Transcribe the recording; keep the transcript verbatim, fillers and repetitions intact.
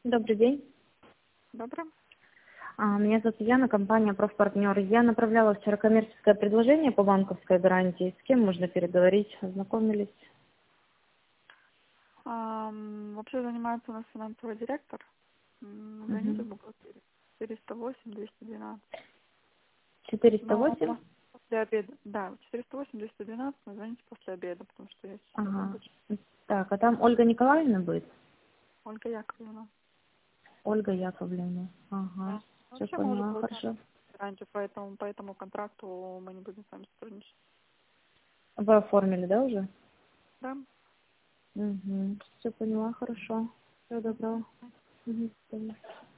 Добрый день. Добро. А, Меня зовут Яна, компания «Профпартнер». Я направляла вчера коммерческое предложение по банковской гарантии. С кем можно переговорить? Ознакомились? Ам, вообще занимается у нас финансовый директор. М, Звоните Угу. в бухгалтерию. четыреста восемь двести двенадцать. четыреста Но восемь? после обеда, да, четыреста восемь двести двенадцать, но звоните после обеда, потому что я сейчас Ага. свободна. Так, а там Ольга Николаевна будет? Ольга Яковлевна. Ольга Яковлевна. Ага. Да. Все Вообще мы уже поняла, получаем хорошо. гарантию, поэтому по этому контракту мы не будем с вами сотрудничать. Вы оформили, да, уже? Да? Угу. Все поняла, хорошо. Всего доброго. Угу.